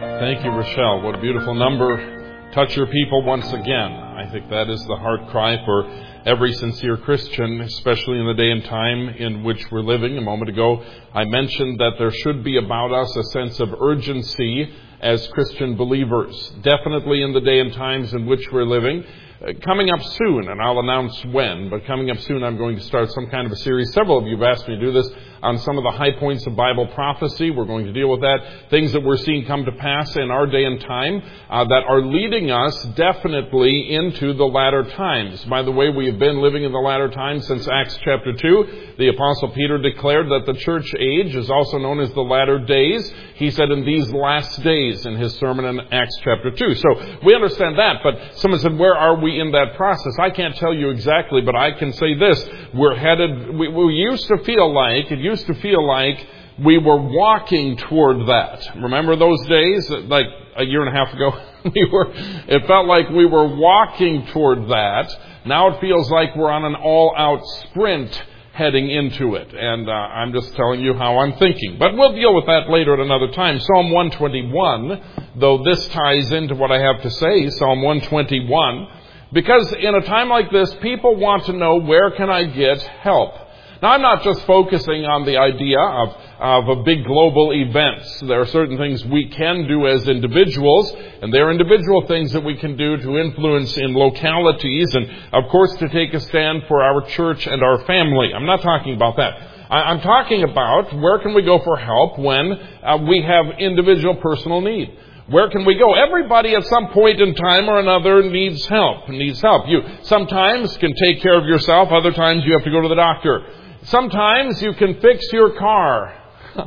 Thank you, Rochelle. What a beautiful number. Touch your people once again. I think that is the heart cry for every sincere Christian, especially in the day and time in which we're living. A moment ago, I mentioned that there should be about us a sense of urgency as Christian believers. Definitely in the day and times in which we're living. Coming up soon, and I'll announce when, but coming up soon I'm going to start some kind of a series. Several of you have asked me to do this on some of the high points of Bible prophecy. We're going to deal with that. Things that we're seeing come to pass in our day and time that are leading us definitely into the latter times. By the way, we have been living in the latter times since Acts chapter 2. The Apostle Peter declared that the church age is also known as the latter days. He said in these last days in his sermon in Acts chapter 2. So we understand that, but someone said, where are we in that process? I can't tell you exactly, but I can say this. We're headed, we used to feel like we were walking toward that. Remember those days, like a year and a half ago? It felt like we were walking toward that. Now it feels like we're on an all-out sprint heading into it. And I'm just telling you how I'm thinking. But we'll deal with that later at another time. Psalm 121, though this ties into what I have to say, Psalm 121, because in a time like this, people want to know, where can I get help? Now, I'm not just focusing on the idea of a big global events. There are certain things we can do as individuals, and there are individual things that we can do to influence in localities, and of course to take a stand for our church and our family. I'm not talking about that. I'm talking about where can we go for help when we have individual personal need. Where can we go? Everybody at some point in time or another needs help. You sometimes can take care of yourself. Other times you have to go to the doctor. Sometimes you can fix your car.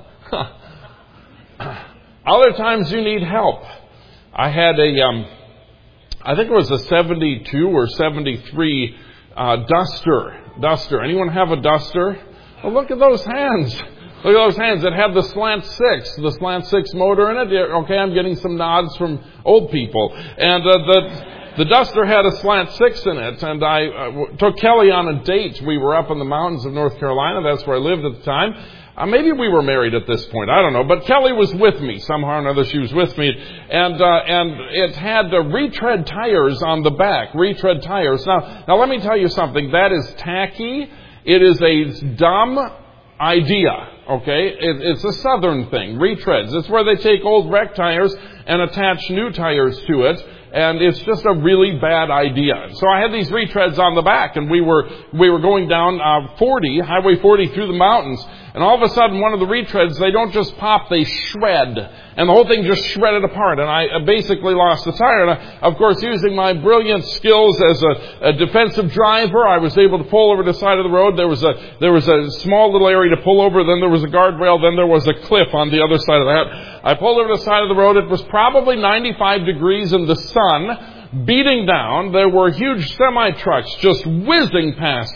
Other times you need help. I had I think it was a 72 or 73 Duster. Anyone have a Duster? Oh, look at those hands. Look at those hands. It had the slant six motor in it. Okay, I'm getting some nods from old people. And the Duster had a slant six in it. And I took Kelly on a date. We were up in the mountains of North Carolina. That's where I lived at the time. Maybe we were married at this point. I don't know. But Kelly was with me. Somehow or another she was with me. And it had retread tires on the back. Retread tires. Now let me tell you something. That is tacky. It is a dumb idea, okay? It's a southern thing, retreads. It's where they take old wreck tires and attach new tires to it, and it's just a really bad idea. So I had these retreads on the back, and we were going down Highway 40 through the mountains, and all of a sudden one of the retreads, they don't just pop, they shred, and the whole thing just shredded apart, and I basically lost the tire. And of course, using my brilliant skills as a defensive driver, I was able to pull over the side of the road. There was a small little area to pull over, then there was a guardrail, then there was a cliff on the other side of that. I pulled over the side of the road. It was probably 95 degrees in the sun, beating down. There were huge semi-trucks just whizzing past.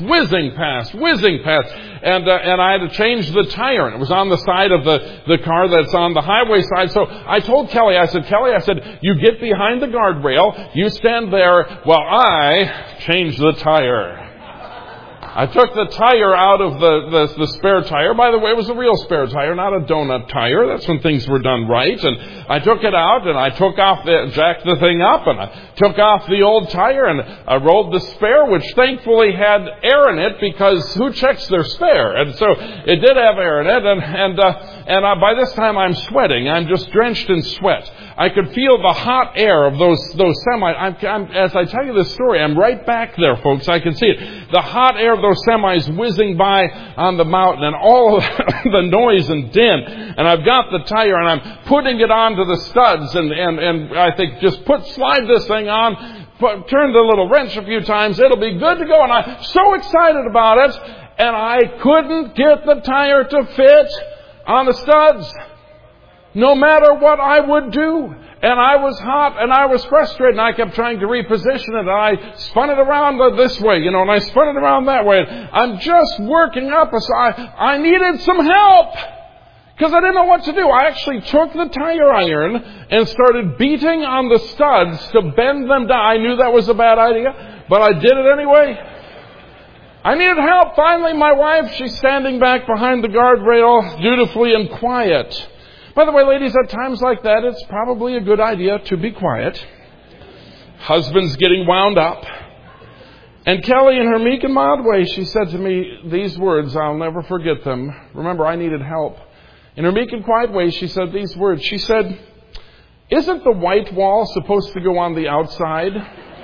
And I had to change the tire, and it was on the side of the car that's on the highway side. So I told Kelly, I said, you get behind the guardrail, you stand there while I change the tire. I took the tire out of the spare tire. By the way, it was a real spare tire, not a donut tire. That's when things were done right. And I took it out, and I jacked the thing up, and I took off the old tire, and I rolled the spare, which thankfully had air in it, because who checks their spare? And so it did have air in it, and by this time I'm sweating. I'm just drenched in sweat. I could feel the hot air of those semis. As I tell you this story, I'm right back there, folks. I can see it. The hot air of those semis whizzing by on the mountain, and all of the noise and din. And I've got the tire, and I'm putting it onto the studs, and I think just slide this thing on, turn the little wrench a few times, it'll be good to go. And I'm so excited about it, and I couldn't get the tire to fit on the studs, no matter what I would do. And I was hot, and I was frustrated, and I kept trying to reposition it, and I spun it around this way, and I spun it around that way. I'm just working up, so I needed some help, because I didn't know what to do. I actually took the tire iron and started beating on the studs to bend them down. I knew that was a bad idea, but I did it anyway. I needed help. Finally, my wife, she's standing back behind the guardrail, dutifully and quiet. By the way, ladies, at times like that, it's probably a good idea to be quiet. Husband's getting wound up. And Kelly, in her meek and mild way, she said to me these words. I'll never forget them. Remember, I needed help. In her meek and quiet way, she said these words. She said, "Isn't the white wall supposed to go on the outside?"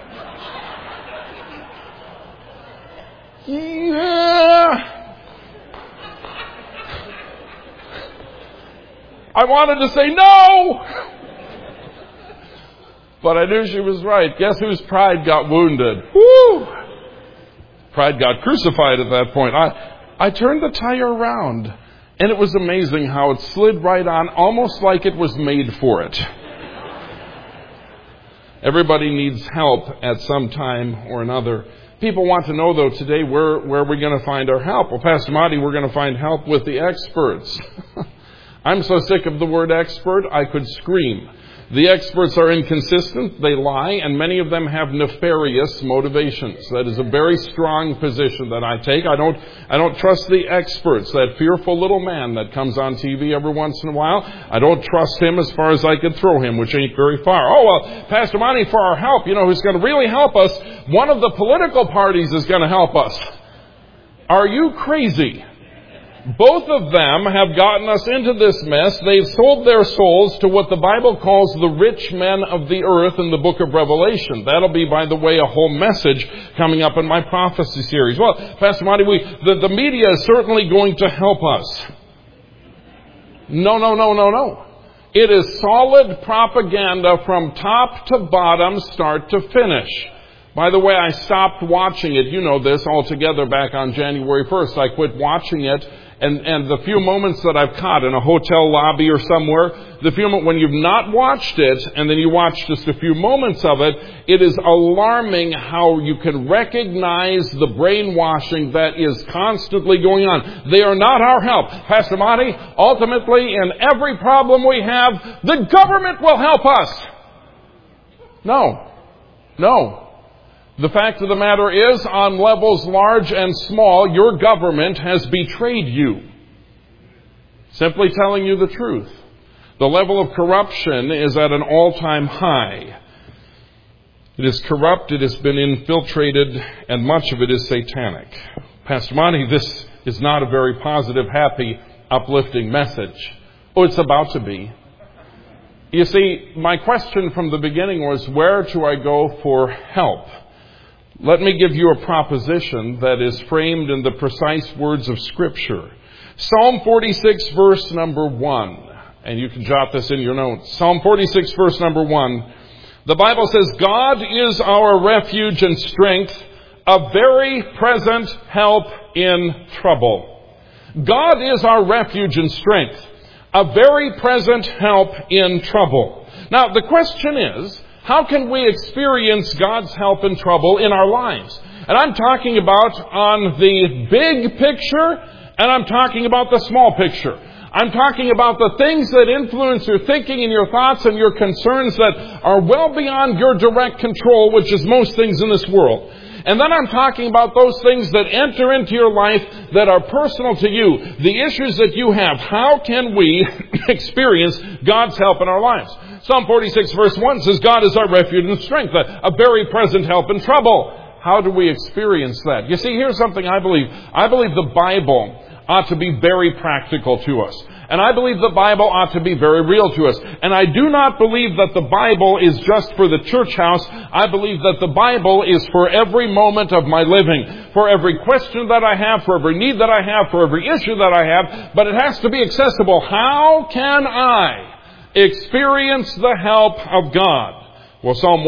Yeah. I wanted to say no, but I knew she was right. Guess whose pride got wounded? Woo! Pride got crucified at that point. I turned the tire around, and it was amazing how it slid right on, almost like it was made for it. Everybody needs help at some time or another. People want to know, though, today, where are we going to find our help? Well, Pastor Monty, we're going to find help with the experts. I'm so sick of the word expert, I could scream. The experts are inconsistent, they lie, and many of them have nefarious motivations. That is a very strong position that I take. I don't trust the experts, that fearful little man that comes on TV every once in a while. I don't trust him as far as I could throw him, which ain't very far. Oh, well, Pastor Monty, for our help, who's going to really help us? One of the political parties is going to help us. Are you crazy? Both of them have gotten us into this mess. They've sold their souls to what the Bible calls the rich men of the earth in the book of Revelation. That'll be, by the way, a whole message coming up in my prophecy series. Well, Pastor Monty, the media is certainly going to help us. No. It is solid propaganda from top to bottom, start to finish. By the way, I stopped watching it, you know this, altogether back on January 1st. I quit watching it. And the few moments that I've caught in a hotel lobby or somewhere, when you've not watched it and then you watch just a few moments of it, it is alarming how you can recognize the brainwashing that is constantly going on. They are not our help. Pastor Monty, ultimately in every problem we have, the government will help us. No. The fact of the matter is, on levels large and small, your government has betrayed you. Simply telling you the truth. The level of corruption is at an all-time high. It is corrupt, it has been infiltrated, and much of it is satanic. Pastor Monty, this is not a very positive, happy, uplifting message. Oh, it's about to be. You see, my question from the beginning was, where do I go for help? Let me give you a proposition that is framed in the precise words of Scripture. Psalm 46, verse number 1. And you can jot this in your notes. Psalm 46, verse number 1. The Bible says, God is our refuge and strength, a very present help in trouble. God is our refuge and strength, a very present help in trouble. Now, the question is, how can we experience God's help in trouble in our lives? And I'm talking about on the big picture, and I'm talking about the small picture. I'm talking about the things that influence your thinking and your thoughts and your concerns that are well beyond your direct control, which is most things in this world. And then I'm talking about those things that enter into your life that are personal to you, the issues that you have. How can we experience God's help in our lives? Psalm 46 verse 1 says, God is our refuge and strength, a very present help in trouble. How do we experience that? You see, here's something I believe. I believe the Bible ought to be very practical to us. And I believe the Bible ought to be very real to us. And I do not believe that the Bible is just for the church house. I believe that the Bible is for every moment of my living, for every question that I have, for every need that I have, for every issue that I have. But it has to be accessible. How can I experience the help of God? Well, Psalm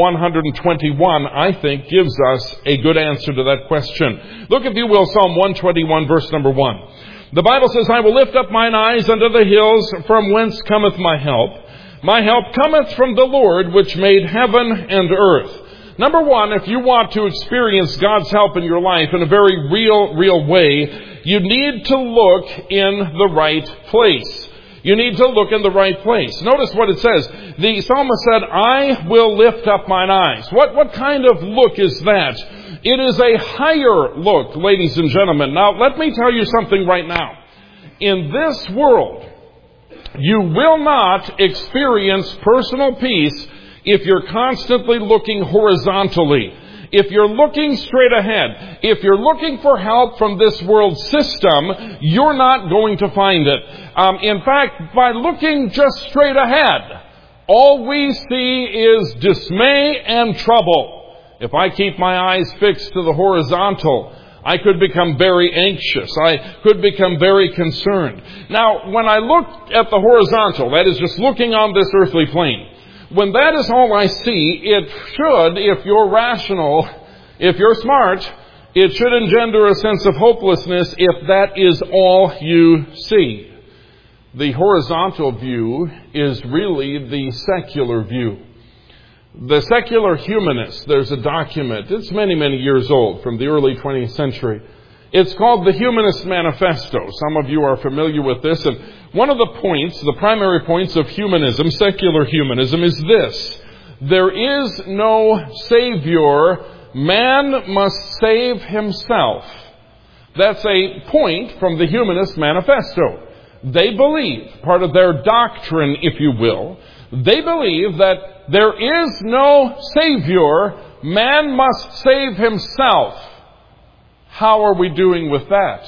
121, I think, gives us a good answer to that question. Look, if you will, Psalm 121, verse number 1. The Bible says, I will lift up mine eyes unto the hills, from whence cometh my help. My help cometh from the Lord, which made heaven and earth. Number one, if you want to experience God's help in your life in a very real way, you need to look in the right place. You need to look in the right place. Notice what it says. The psalmist said, I will lift up mine eyes. What kind of look is that? It is a higher look, ladies and gentlemen. Now, let me tell you something right now. In this world, You will not experience personal peace if you're constantly looking horizontally. If you're looking straight ahead, if you're looking for help from this world system, you're not going to find it. In fact, by looking just straight ahead, all we see is dismay and trouble. If I keep my eyes fixed to the horizontal, I could become very anxious. I could become very concerned. Now, when I look at the horizontal, that is just looking on this earthly plane, when that is all I see, it should, if you're rational, if you're smart, it should engender a sense of hopelessness if that is all you see. The horizontal view is really the secular view. The secular humanist, there's a document, it's many, many years old, from the early 20th century. It's called the Humanist Manifesto. Some of you are familiar with this. And one of the points, the primary points of humanism, secular humanism, is this. There is no Savior. Man must save himself. That's a point from the Humanist Manifesto. They believe, part of their doctrine, if you will, they believe that there is no Savior. Man must save himself. How are we doing with that?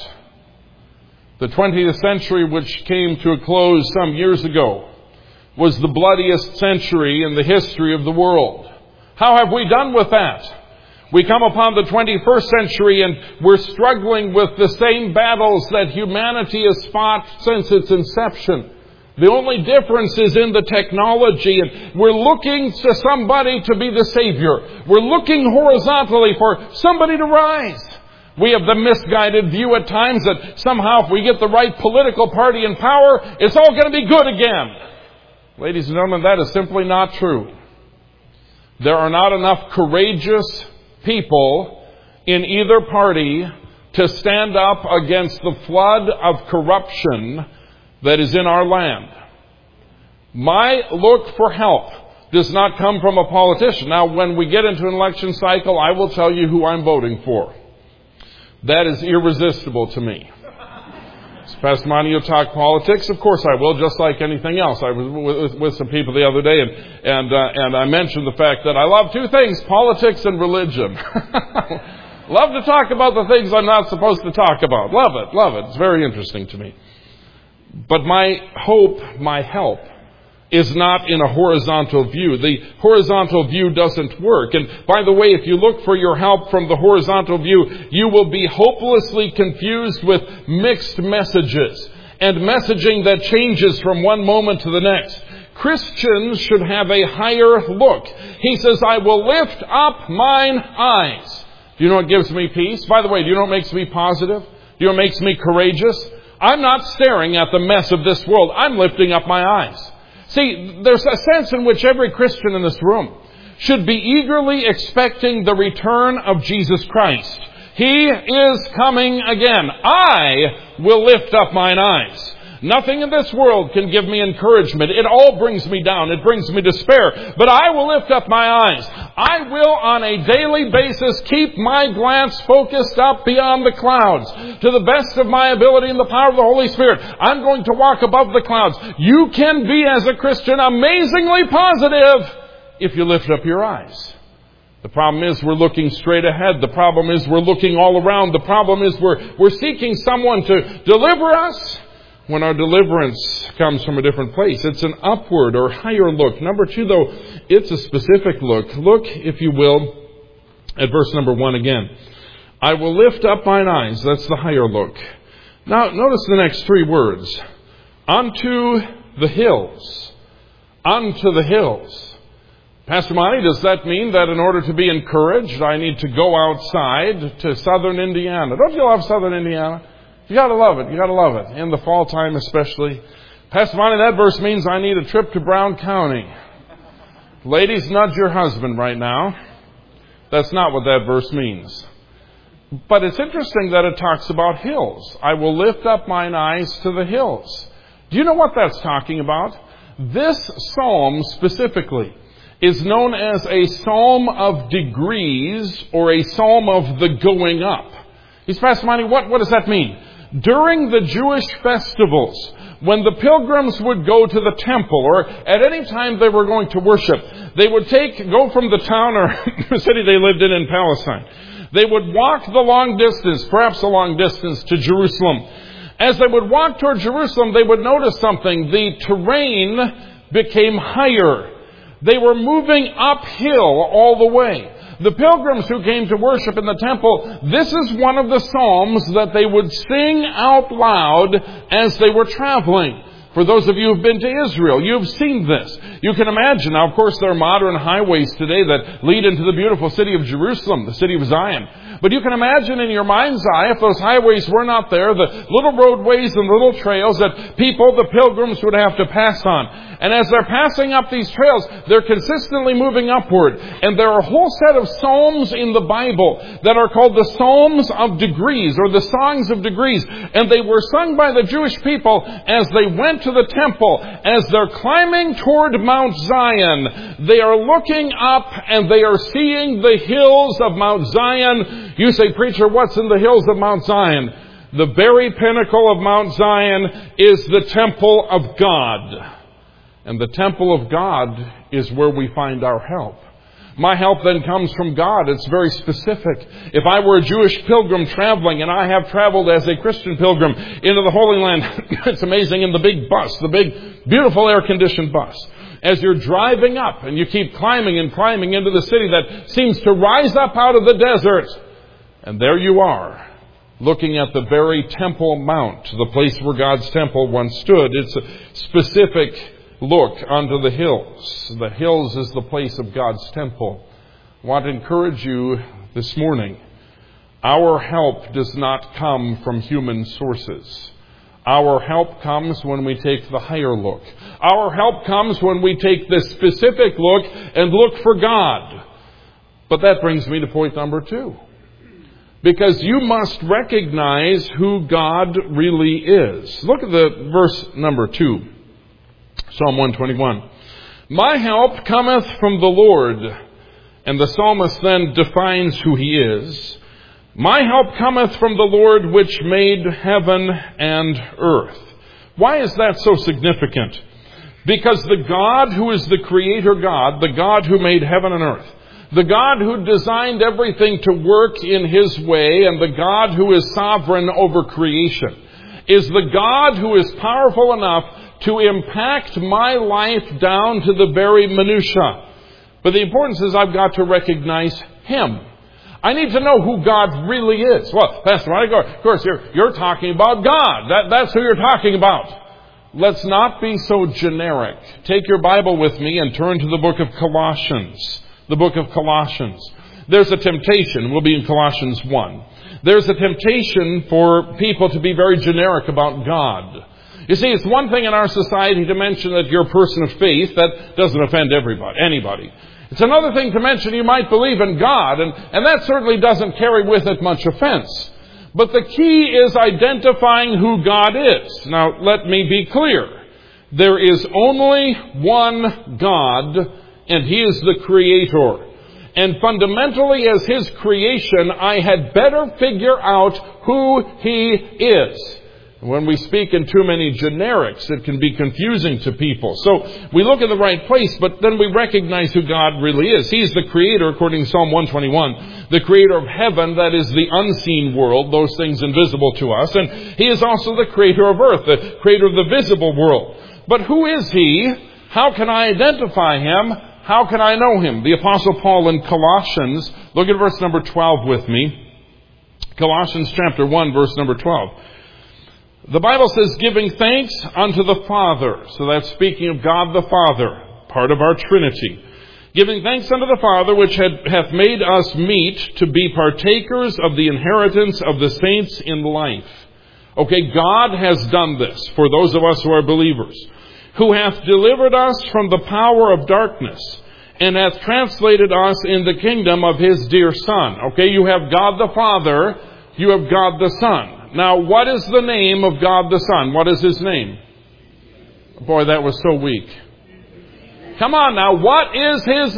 The 20th century, which came to a close some years ago, was the bloodiest century in the history of the world. How have we done with that? We come upon the 21st century and we're struggling with the same battles that humanity has fought since its inception. The only difference is in the technology, and we're looking to somebody to be the Savior. We're looking horizontally for somebody to rise. We have the misguided view at times that somehow if we get the right political party in power, it's all going to be good again. Ladies and gentlemen, that is simply not true. There are not enough courageous people in either party to stand up against the flood of corruption that is in our land. My look for help does not come from a politician. Now, when we get into an election cycle, I will tell you who I'm voting for. That is irresistible to me. Pastor Monty, you'll talk politics? Of course I will, just like anything else. I was with some people the other day, and I mentioned the fact that I love two things, politics and religion. Love to talk about the things I'm not supposed to talk about. Love it. It's very interesting to me. But my hope, my help, is not in a horizontal view. The horizontal view doesn't work. And by the way, if you look for your help from the horizontal view, you will be hopelessly confused with mixed messages and messaging that changes from one moment to the next. Christians should have a higher look. He says, I will lift up mine eyes. Do you know what gives me peace? By the way, do you know what makes me positive? Do you know what makes me courageous? I'm not staring at the mess of this world. I'm lifting up my eyes. See, there's a sense in which every Christian in this room should be eagerly expecting the return of Jesus Christ. He is coming again. I will lift up mine eyes. Nothing in this world can give me encouragement. It all brings me down. It brings me despair. But I will lift up my eyes. I will on a daily basis keep my glance focused up beyond the clouds. To the best of my ability in the power of the Holy Spirit, I'm going to walk above the clouds. You can be, as a Christian, amazingly positive if you lift up your eyes. The problem is we're looking straight ahead. The problem is we're looking all around. The problem is we're seeking someone to deliver us when our deliverance comes from a different place. It's an upward or higher look. Number two, though, it's a specific look. Look, if you will, at verse number 1 again. I will lift up mine eyes. That's the higher look. Now, notice the next three words. Unto the hills. Unto the hills. Pastor Monty, does that mean that in order to be encouraged, I need to go outside to southern Indiana? Don't you love southern Indiana? You gotta love it. You gotta love it. In the fall time especially. Pastor Monty, that verse means I need a trip to Brown County. Ladies, nudge your husband right now. That's not what that verse means. But it's interesting that it talks about hills. I will lift up mine eyes to the hills. Do you know what that's talking about? This psalm specifically is known as a psalm of degrees or a psalm of the going up. He's Pastor Monty, what does that mean? During the Jewish festivals, when the pilgrims would go to the temple, or at any time they were going to worship, they would go from the town or the city they lived in Palestine. They would walk the long distance, perhaps a long distance, to Jerusalem. As they would walk toward Jerusalem, they would notice something. The terrain became higher. They were moving uphill all the way. The pilgrims who came to worship in the temple, this is one of the psalms that they would sing out loud as they were traveling. For those of you who have been to Israel, you've seen this. You can imagine. Now, of course, there are modern highways today that lead into the beautiful city of Jerusalem, the city of Zion. But you can imagine in your mind's eye, if those highways were not there, the little roadways and little trails that the pilgrims would have to pass on. And as they're passing up these trails, they're consistently moving upward. And there are a whole set of psalms in the Bible that are called the Psalms of Degrees, or the Songs of Degrees. And they were sung by the Jewish people as they went to the temple. As they're climbing toward Mount Zion, they are looking up and they are seeing the hills of Mount Zion. You say, preacher, what's in the hills of Mount Zion? The very pinnacle of Mount Zion is the temple of God. And the temple of God is where we find our help. My help then comes from God. It's very specific. If I were a Jewish pilgrim traveling, and I have traveled as a Christian pilgrim into the Holy Land, it's amazing, in the big bus, the big, beautiful air-conditioned bus. As you're driving up and you keep climbing and climbing into the city that seems to rise up out of the desert. And there you are, looking at the very Temple Mount, the place where God's temple once stood. It's a specific look onto the hills. The hills is the place of God's temple. I want to encourage you this morning. Our help does not come from human sources. Our help comes when we take the higher look. Our help comes when we take the specific look and look for God. But that brings me to point number 2. Because you must recognize who God really is. Look at the verse number 2. Psalm 121. My help cometh from the Lord. And the psalmist then defines who he is. My help cometh from the Lord which made heaven and earth. Why is that so significant? Because the God who is the Creator God, the God who made heaven and earth, the God who designed everything to work in His way, and the God who is sovereign over creation, is the God who is powerful enough to impact my life down to the very minutiae. But the importance is I've got to recognize Him. I need to know who God really is. Well, Pastor Mike, of course, you're talking about God. That's who you're talking about. Let's not be so generic. Take your Bible with me and turn to the book of Colossians. The book of Colossians. There's a temptation. We'll be in Colossians 1. There's a temptation for people to be very generic about God. You see, it's one thing in our society to mention that you're a person of faith. That doesn't offend anybody. It's another thing to mention you might believe in God, and that certainly doesn't carry with it much offense. But the key is identifying who God is. Now, let me be clear. There is only one God, and He is the Creator. And fundamentally, as His creation, I had better figure out who He is. When we speak in too many generics, it can be confusing to people. So we look in the right place, but then we recognize who God really is. He's the Creator, according to Psalm 121, the Creator of heaven, that is the unseen world, those things invisible to us. And He is also the Creator of earth, the Creator of the visible world. But who is He? How can I identify Him? How can I know Him? The Apostle Paul in Colossians, look at verse number 12 with me. Colossians chapter 1, verse number 12. The Bible says, giving thanks unto the Father. So that's speaking of God the Father, part of our Trinity. Giving thanks unto the Father, which hath made us meet to be partakers of the inheritance of the saints in life. Okay, God has done this for those of us who are believers. Who hath delivered us from the power of darkness, and hath translated us in the kingdom of His dear Son. Okay, you have God the Father, you have God the Son. Now, what is the name of God the Son? What is His name? Boy, that was so weak. Come on now, what is His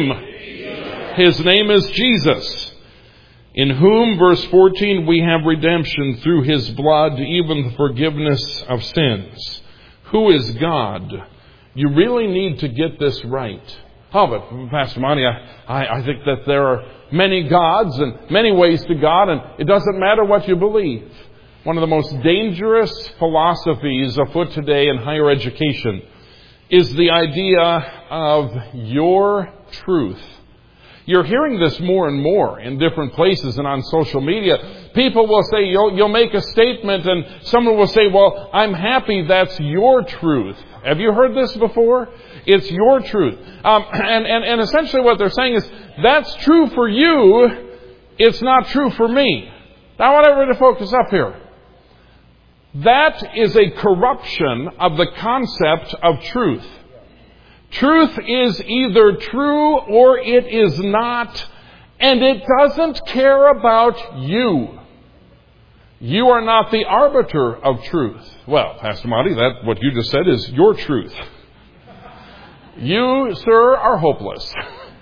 name? His name is Jesus, in whom, verse 14, we have redemption through His blood, even the forgiveness of sins. Who is God? You really need to get this right. Oh, but Pastor Monty, I think that there are many gods and many ways to God, and it doesn't matter what you believe. One of the most dangerous philosophies afoot today in higher education is the idea of your truth. You're hearing this more and more in different places and on social media. People will say, you'll make a statement and someone will say, well, I'm happy that's your truth. Have you heard this before? It's your truth. And essentially what they're saying is, that's true for you, it's not true for me. Now I want everybody to focus up here. That is a corruption of the concept of truth. Truth is either true or it is not, and it doesn't care about you. You are not the arbiter of truth. Well, Pastor Monty, that what you just said is your truth. You, sir, are hopeless.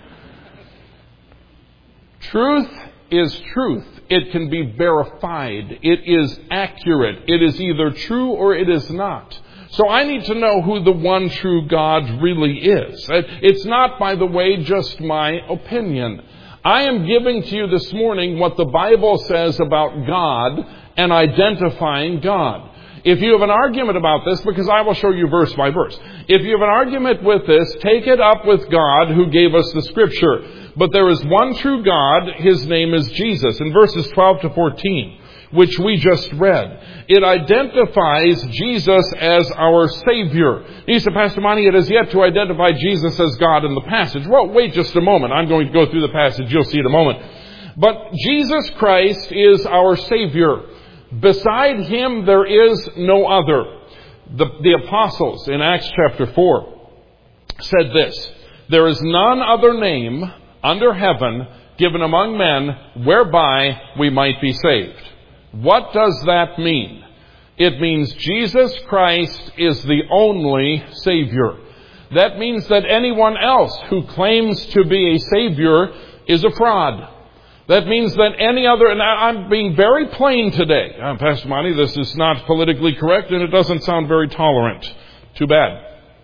Truth is truth. It can be verified. It is accurate. It is either true or it is not. So I need to know who the one true God really is. It's not, by the way, just my opinion. I am giving to you this morning what the Bible says about God and identifying God. If you have an argument about this, because I will show you verse by verse. If you have an argument with this, take it up with God who gave us the Scripture. But there is one true God. His name is Jesus. In verses 12 to 14, which we just read, it identifies Jesus as our Savior. You said, Pastor Monty, it has yet to identify Jesus as God in the passage. Well, wait just a moment. I'm going to go through the passage. You'll see in a moment. But Jesus Christ is our Savior. Beside Him, there is no other. The apostles in Acts chapter 4 said this, there is none other name under heaven given among men whereby we might be saved. What does that mean? It means Jesus Christ is the only Savior. That means that anyone else who claims to be a Savior is a fraud. That means that any other, and I'm being very plain today. Pastor Monty, this is not politically correct and it doesn't sound very tolerant. Too bad.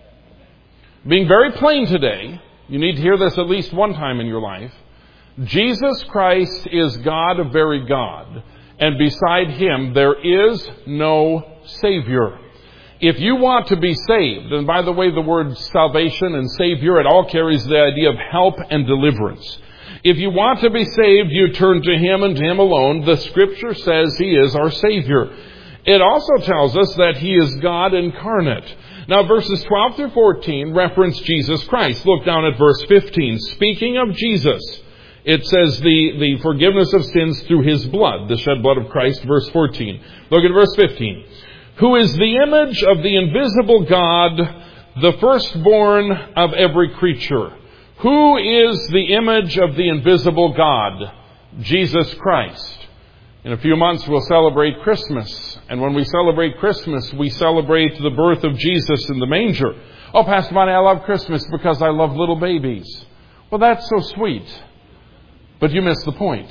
Being very plain today, you need to hear this at least one time in your life. Jesus Christ is God, a very God. And beside Him, there is no Savior. If you want to be saved, and by the way, the word salvation and Savior, it all carries the idea of help and deliverance. If you want to be saved, you turn to Him and to Him alone. The Scripture says He is our Savior. It also tells us that He is God incarnate. Now, verses 12 through 14 reference Jesus Christ. Look down at verse 15. Speaking of Jesus, it says the forgiveness of sins through His blood, the shed blood of Christ, verse 14. Look at verse 15. Who is the image of the invisible God, the firstborn of every creature. Who is the image of the invisible God? Jesus Christ. In a few months we'll celebrate Christmas. And when we celebrate Christmas, we celebrate the birth of Jesus in the manger. Oh, Pastor Monty, I love Christmas because I love little babies. Well, that's so sweet. But you missed the point.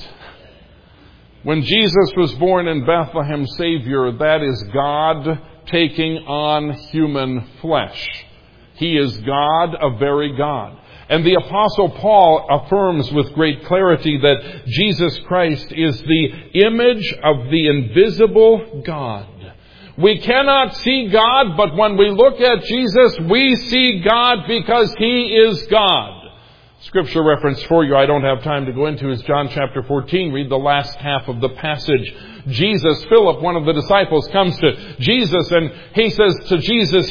When Jesus was born in Bethlehem, Savior, that is God taking on human flesh. He is God, a very God. And the Apostle Paul affirms with great clarity that Jesus Christ is the image of the invisible God. We cannot see God, but when we look at Jesus, we see God because He is God. Scripture reference for you, I don't have time to go into, is John chapter 14. Read the last half of the passage. Philip, one of the disciples, comes to Jesus and he says to Jesus,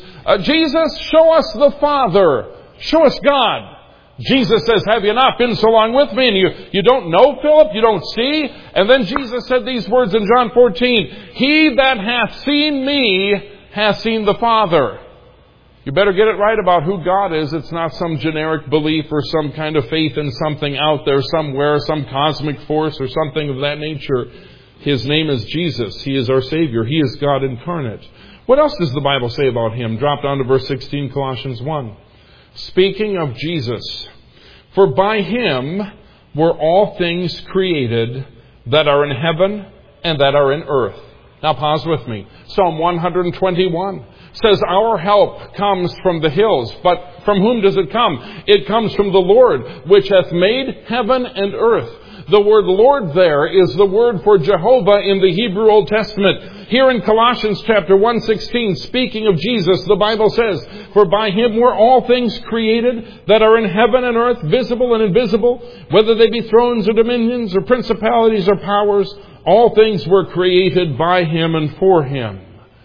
Jesus, show us the Father. Show us God. Jesus says, have you not been so long with me? And you don't know, Philip? You don't see? And then Jesus said these words in John 14. He that hath seen me hath seen the Father. You better get it right about who God is. It's not some generic belief or some kind of faith in something out there somewhere, some cosmic force or something of that nature. His name is Jesus. He is our Savior. He is God incarnate. What else does the Bible say about Him? Drop down to verse 16, Colossians 1. Speaking of Jesus, for by Him were all things created that are in heaven and that are in earth. Now pause with me. Psalm 121. says our help comes from the hills. But from whom does it come? It comes from the Lord, which hath made heaven and earth. The word Lord there is the word for Jehovah in the Hebrew Old Testament. Here in Colossians chapter 1:16, speaking of Jesus, the Bible says, "For by him were all things created that are in heaven and earth, visible and invisible, whether they be thrones or dominions or principalities or powers, all things were created by him and for him."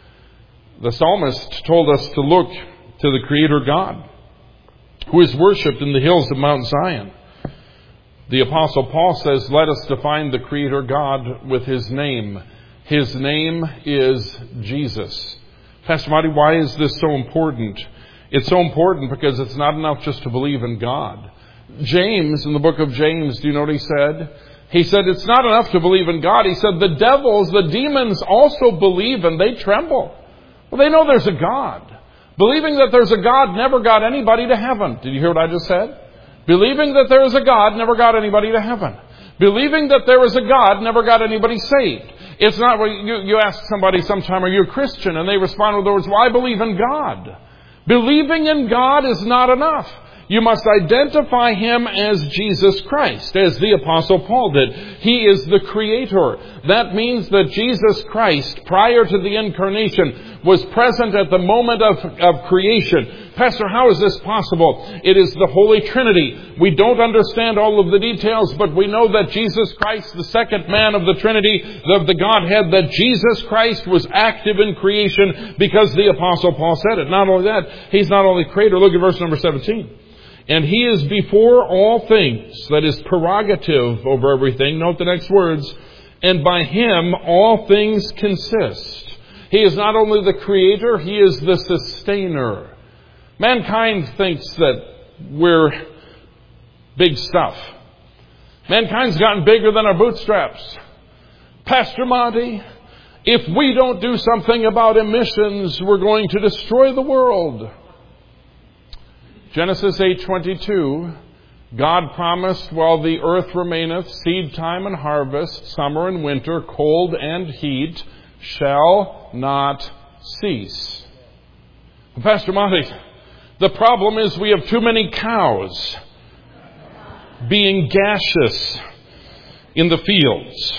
The psalmist told us to look to the Creator God, who is worshipped in the hills of Mount Zion. The Apostle Paul says, let us define the Creator God with His name. His name is Jesus. Pastor Marty, why is this so important? It's so important because it's not enough just to believe in God. James, in the book of James, do you know what he said? He said it's not enough to believe in God. He said the devils, the demons also believe and they tremble. Well, they know there's a God. Believing that there's a God never got anybody to heaven. Did you hear what I just said? Believing that there is a God never got anybody to heaven. Believing that there is a God never got anybody saved. It's not where you ask somebody sometime, are you a Christian? And they respond with the words, well, I believe in God. Believing in God is not enough. You must identify Him as Jesus Christ, as the Apostle Paul did. He is the Creator. That means that Jesus Christ, prior to the incarnation, was present at the moment of creation. Pastor, how is this possible? It is the Holy Trinity. We don't understand all of the details, but we know that Jesus Christ, the second man of the Trinity, of the Godhead, that Jesus Christ was active in creation because the Apostle Paul said it. Not only that, He's not only Creator. Look at verse number 17. And He is before all things, that is prerogative over everything. Note the next words. And by Him all things consist. He is not only the Creator, He is the sustainer. Mankind thinks that we're big stuff. Mankind's gotten bigger than our bootstraps. Pastor Monty, if we don't do something about emissions, we're going to destroy the world. Genesis 8:22, God promised, while the earth remaineth, seed time and harvest, summer and winter, cold and heat, shall not cease. Pastor Monty, the problem is we have too many cows being gaseous in the fields.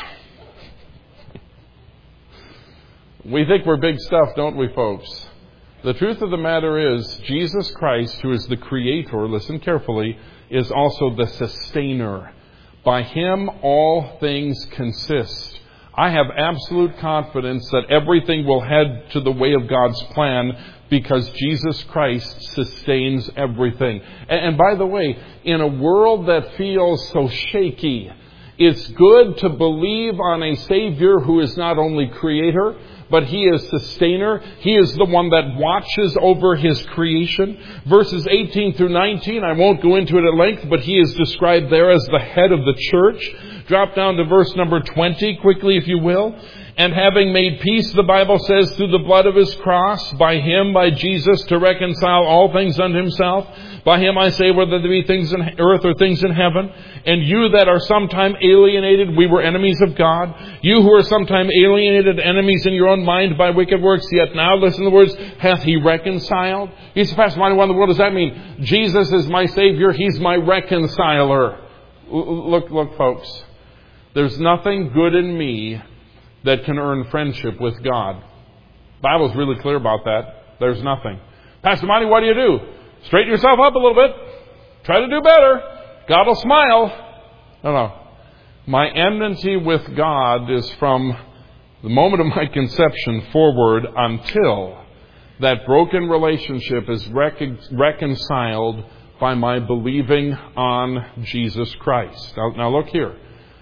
We think we're big stuff, don't we, folks? The truth of the matter is, Jesus Christ, who is the Creator, listen carefully, is also the sustainer. By Him all things consist. I have absolute confidence that everything will head to the way of God's plan because Jesus Christ sustains everything. And by the way, in a world that feels so shaky, it's good to believe on a Savior who is not only Creator, but He is sustainer. He is the one that watches over His creation. Verses 18 through 19, I won't go into it at length, but He is described there as the head of the church. Drop down to verse number 20 quickly, if you will. And having made peace, the Bible says, through the blood of His cross, by Him, by Jesus, to reconcile all things unto Himself. By Him I say, whether there be things in earth or things in heaven. And you that are sometime alienated, we were enemies of God. You who are sometime alienated, enemies in your own mind by wicked works, yet now, listen to the words, hath He reconciled. You say, Pastor Monty, what in the world does that mean? Jesus is my Savior. He's my reconciler. Look, folks. There's nothing good in me that can earn friendship with God. The Bible's really clear about that. There's nothing. Pastor Monty, what do? Straighten yourself up a little bit. Try to do better. God will smile. No. My enmity with God is from the moment of my conception forward until that broken relationship is reconciled by my believing on Jesus Christ. Now look here.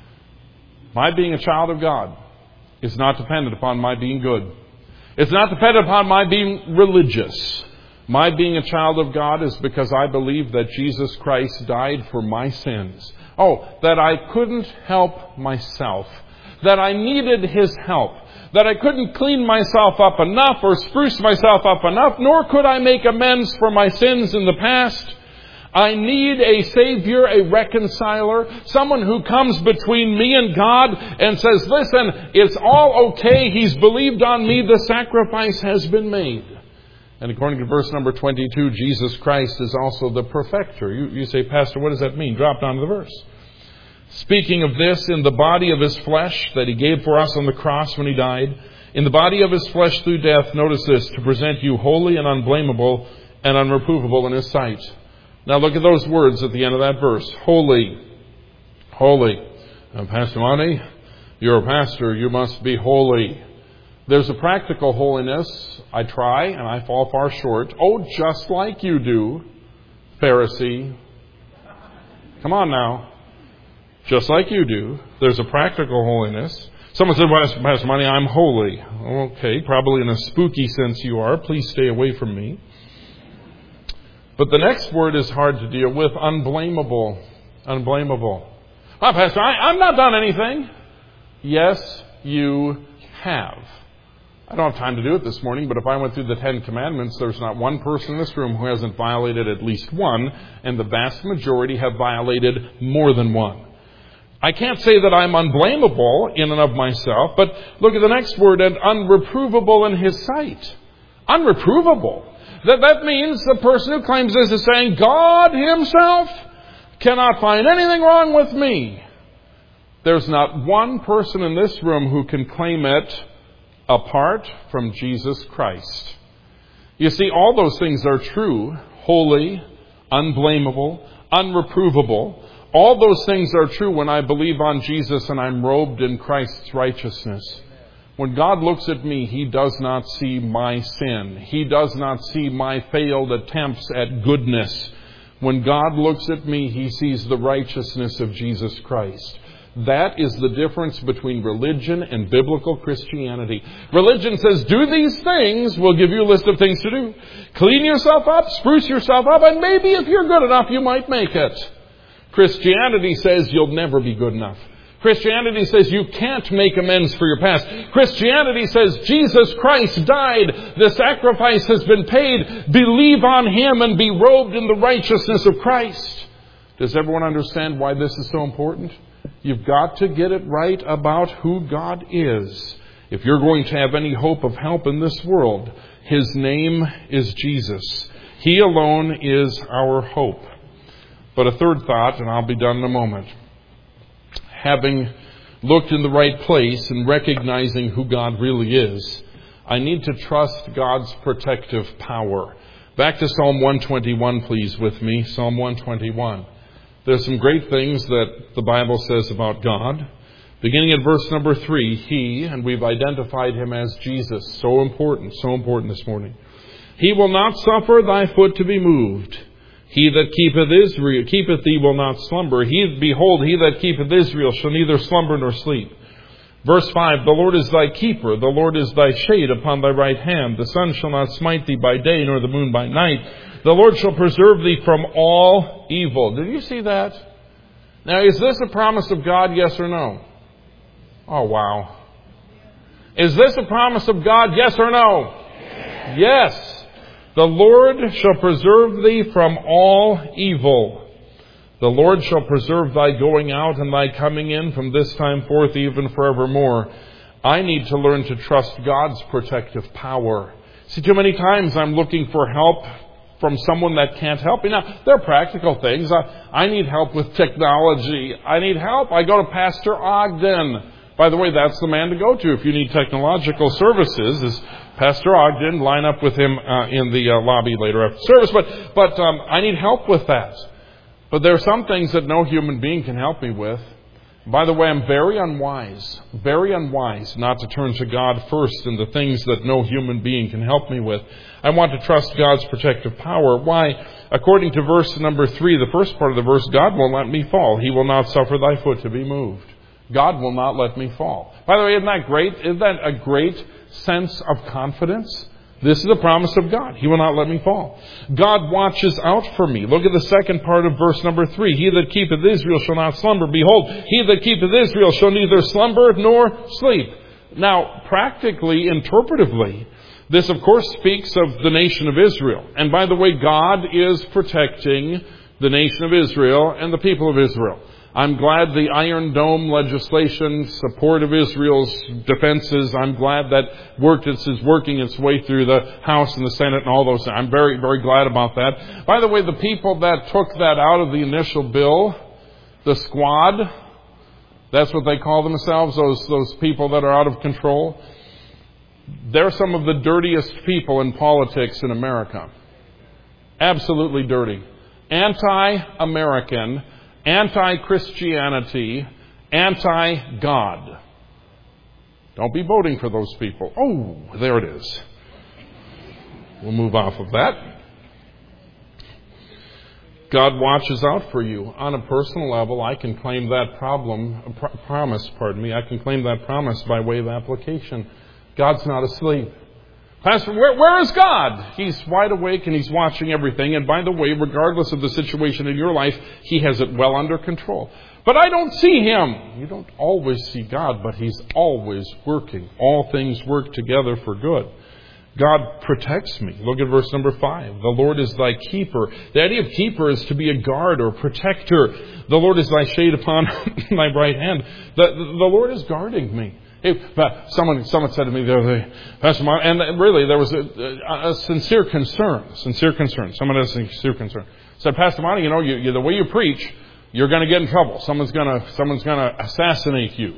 My being a child of God is not dependent upon my being good. It's not dependent upon my being religious. My being a child of God is because I believe that Jesus Christ died for my sins. Oh, that I couldn't help myself. That I needed His help. That I couldn't clean myself up enough or spruce myself up enough, nor could I make amends for my sins in the past. I need a Savior, a reconciler, someone who comes between me and God and says, listen, it's all okay. He's believed on me. The sacrifice has been made. And according to verse number 22, Jesus Christ is also the perfecter. You say, Pastor, what does that mean? Drop down to the verse. Speaking of this, in the body of his flesh that he gave for us on the cross when he died, in the body of his flesh through death, notice this, to present you holy and unblameable and unreprovable in his sight. Now look at those words at the end of that verse. Holy. Holy. Now, Pastor Monty, you're a pastor. You must be holy. There's a practical holiness. I try and I fall far short. Oh, just like you do, Pharisee. Come on now. Just like you do. There's a practical holiness. Someone said, well, Pastor Monty, I'm holy. Okay, probably in a spooky sense you are. Please stay away from me. But the next word is hard to deal with. Unblameable. Unblameable. Well, Pastor, I've not done anything. Yes, you have. I don't have time to do it this morning, but if I went through the 10 Commandments, there's not one person in this room who hasn't violated at least one, and the vast majority have violated more than one. I can't say that I'm unblameable in and of myself, but look at the next word, and unreprovable in his sight. Unreprovable. That means the person who claims this is saying, God himself cannot find anything wrong with me. There's not one person in this room who can claim it apart from Jesus Christ. You see, all those things are true. Holy, unblameable, unreprovable. All those things are true when I believe on Jesus and I'm robed in Christ's righteousness. When God looks at me, He does not see my sin. He does not see my failed attempts at goodness. When God looks at me, He sees the righteousness of Jesus Christ. That is the difference between religion and biblical Christianity. Religion says, do these things. We'll give you a list of things to do. Clean yourself up, spruce yourself up, and maybe if you're good enough, you might make it. Christianity says you'll never be good enough. Christianity says you can't make amends for your past. Christianity says Jesus Christ died. The sacrifice has been paid. Believe on Him and be robed in the righteousness of Christ. Does everyone understand why this is so important? You've got to get it right about who God is. If you're going to have any hope of help in this world, His name is Jesus. He alone is our hope. But a third thought, and I'll be done in a moment. Having looked in the right place and recognizing who God really is, I need to trust God's protective power. Back to Psalm 121, please, with me. Psalm 121. There's some great things that the Bible says about God. Beginning at verse number 3, He, and we've identified Him as Jesus. So important this morning. He will not suffer thy foot to be moved. He that keepeth thee will not slumber. Behold, he that keepeth Israel shall neither slumber nor sleep. Verse 5, the Lord is thy keeper. The Lord is thy shade upon thy right hand. The sun shall not smite thee by day, nor the moon by night. The Lord shall preserve thee from all evil. Did you see that? Now, is this a promise of God, yes or no? Oh, wow. Is this a promise of God, yes or no? Yes. The Lord shall preserve thee from all evil. The Lord shall preserve thy going out and thy coming in from this time forth even forevermore. I need to learn to trust God's protective power. See, too many times I'm looking for help from someone that can't help me. Now, they're practical things. I need help with technology. I need help. I go to Pastor Ogden. By the way, that's the man to go to if you need technological services, is Pastor Ogden. Line up with him in the lobby later after service. But I need help with that. But there are some things that no human being can help me with. By the way, I'm very unwise not to turn to God first in the things that no human being can help me with. I want to trust God's protective power. Why? According to verse number 3, the first part of the verse, God won't let me fall. He will not suffer thy foot to be moved. God will not let me fall. By the way, isn't that great? Isn't that a great sense of confidence? This is a promise of God. He will not let me fall. God watches out for me. Look at the second part of verse number 3. He that keepeth Israel shall not slumber. Behold, he that keepeth Israel shall neither slumber nor sleep. Now, practically, interpretively, this of course speaks of the nation of Israel. And by the way, God is protecting the nation of Israel and the people of Israel. I'm glad the Iron Dome legislation, support of Israel's defenses, I'm glad that is working its way through the House and the Senate and all those things. I'm very, very glad about that. By the way, the people that took that out of the initial bill, the squad, that's what they call themselves, those people that are out of control, they're some of the dirtiest people in politics in America. Absolutely dirty. Anti-American, anti-Christianity, anti-God. Don't be voting for those people. Oh, there it is. We'll move off of that. God watches out for you. On a personal level, I can claim that promise. I can claim that promise by way of application. God's not asleep. Pastor, where is God? He's wide awake and He's watching everything. And by the way, regardless of the situation in your life, He has it well under control. But I don't see Him. You don't always see God, but He's always working. All things work together for good. God protects me. Look at verse number 5. The Lord is thy keeper. The idea of keeper is to be a guard or protector. The Lord is thy shade upon thy right hand. The Lord is guarding me. Hey, someone said to me the other day, Pastor Mark, and really there was a sincere concern. Someone has a sincere concern. Said, Pastor Mark, you the way you preach, you're going to get in trouble. Someone's going to assassinate you.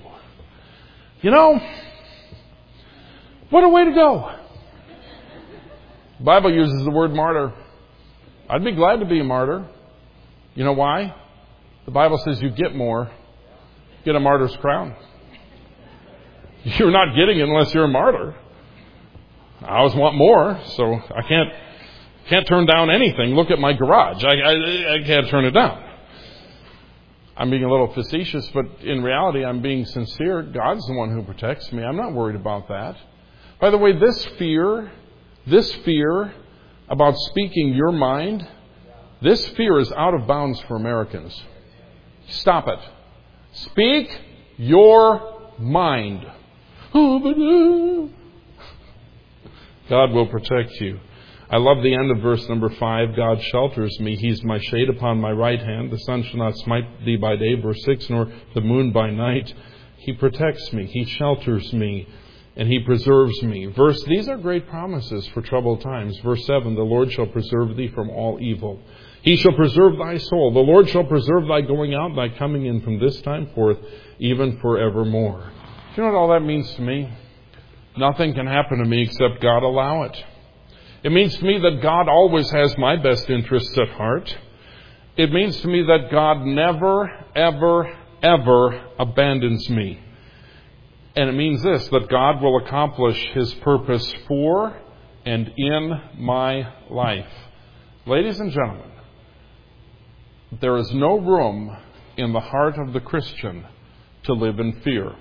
What a way to go. The Bible uses the word martyr. I'd be glad to be a martyr. You know why? The Bible says you get more. Get a martyr's crown. You're not getting it unless you're a martyr. I always want more, so I can't turn down anything. Look at my garage. I can't turn it down. I'm being a little facetious, but in reality, I'm being sincere. God's the one who protects me. I'm not worried about that. By the way, this fear about speaking your mind, this fear is out of bounds for Americans. Stop it. Speak your mind. God will protect you. I love the end of verse number 5. God shelters me. He's my shade upon my right hand. The sun shall not smite thee by day, verse 6, nor the moon by night. He protects me. He shelters me. And He preserves me. These are great promises for troubled times. Verse 7, the Lord shall preserve thee from all evil. He shall preserve thy soul. The Lord shall preserve thy going out, thy coming in from this time forth, even forevermore. Do you know what all that means to me? Nothing can happen to me except God allow it. It means to me that God always has my best interests at heart. It means to me that God never, ever, ever abandons me. And it means this, that God will accomplish His purpose for and in my life. Ladies and gentlemen, there is no room in the heart of the Christian to live in fear.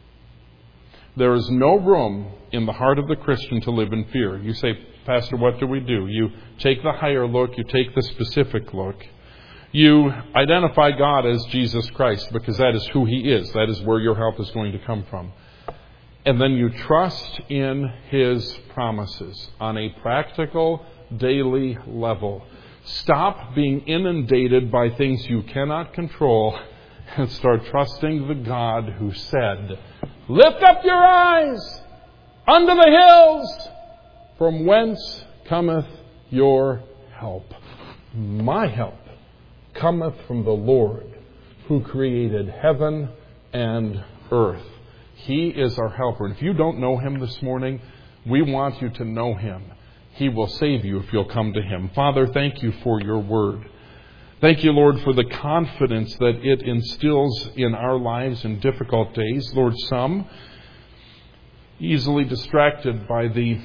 There is no room in the heart of the Christian to live in fear. You say, Pastor, what do we do? You take the higher look, you take the specific look. You identify God as Jesus Christ because that is who He is. That is where your help is going to come from. And then you trust in His promises on a practical, daily level. Stop being inundated by things you cannot control and start trusting the God who said, lift up your eyes unto the hills, from whence cometh your help. My help cometh from the Lord, who created heaven and earth. He is our helper. And if you don't know Him this morning, we want you to know Him. He will save you if you'll come to Him. Father, thank you for your word. Thank you, Lord, for the confidence that it instills in our lives in difficult days. Lord, some easily distracted by the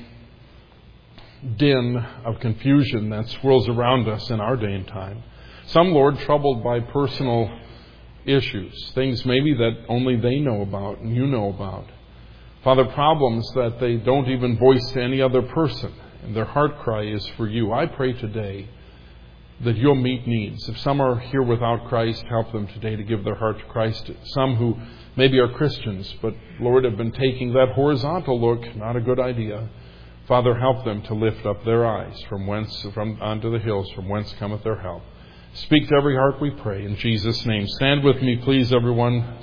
din of confusion that swirls around us in our day and time. Some, Lord, troubled by personal issues, things maybe that only they know about and you know about. Father, problems that they don't even voice to any other person, and their heart cry is for you. I pray today that you'll meet needs. If some are here without Christ, help them today to give their heart to Christ. Some who maybe are Christians, but Lord, have been taking that horizontal look, not a good idea. Father, help them to lift up their eyes from onto the hills, from whence cometh their help. Speak to every heart, we pray. In Jesus' name. Stand with me, please, everyone.